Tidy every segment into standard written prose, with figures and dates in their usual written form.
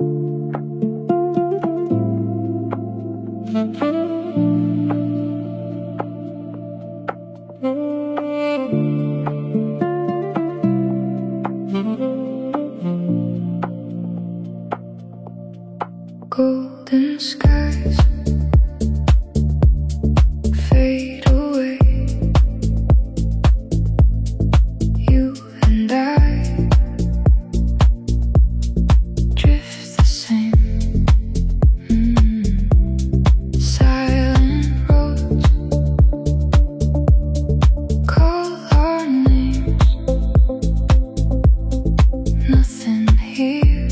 Golden skies fade away. You and I drift the same. Silent roads call our names. Nothing here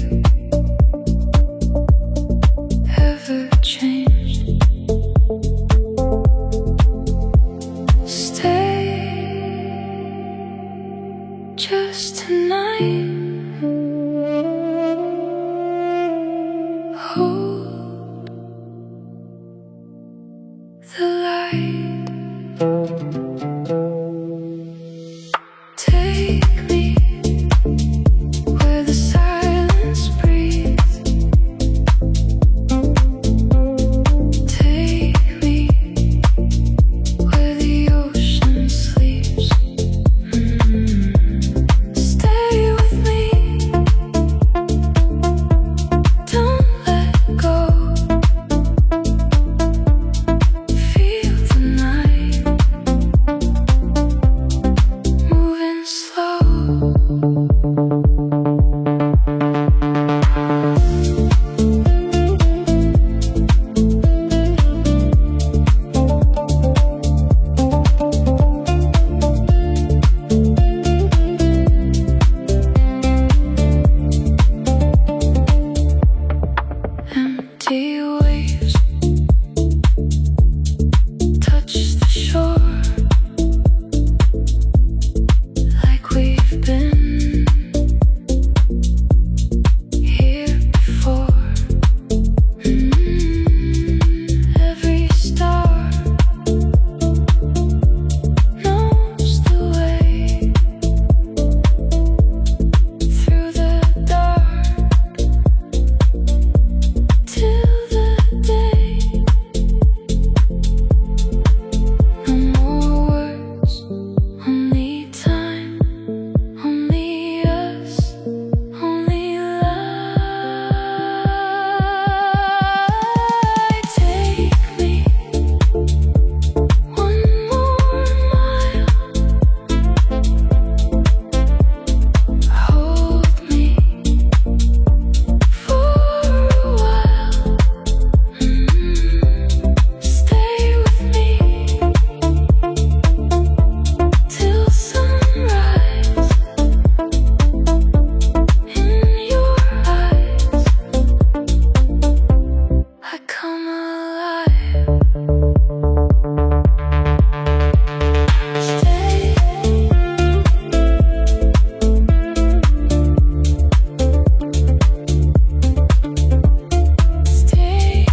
ever changed. Stay just tonight. Hold the light. Take me where the silence breathes. Take me where the ocean sleeps. Stay with me. Don't let go. Feel the night moving slow. Empty waves touch the shore like we've been here before. Every star knows the way through the dark till the day. No more words, only time, only us, only light. Take me one more mile. Hold me for a while. Stay with me till sunrise. In your eyes, I come alive. Stay. Stay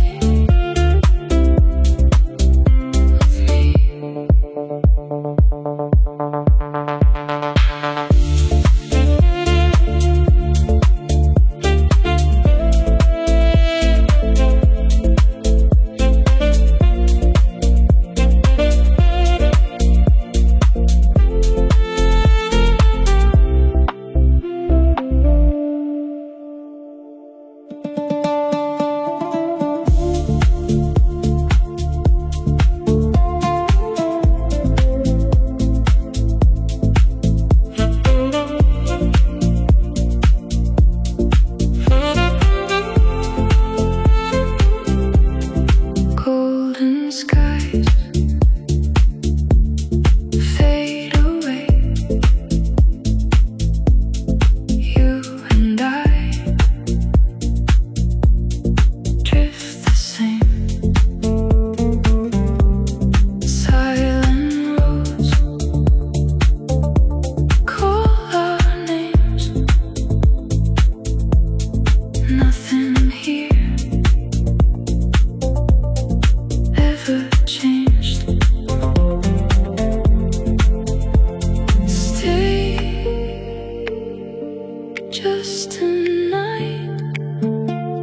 golden skies fade away. You and I drift the same. Silent roads call our names. Nothing here ever changed. Stay just tonight.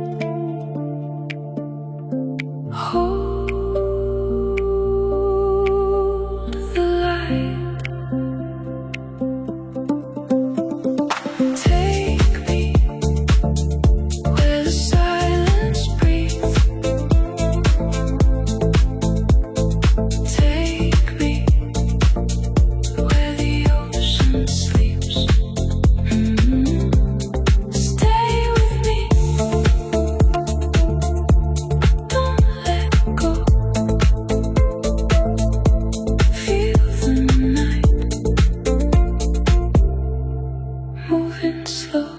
slow.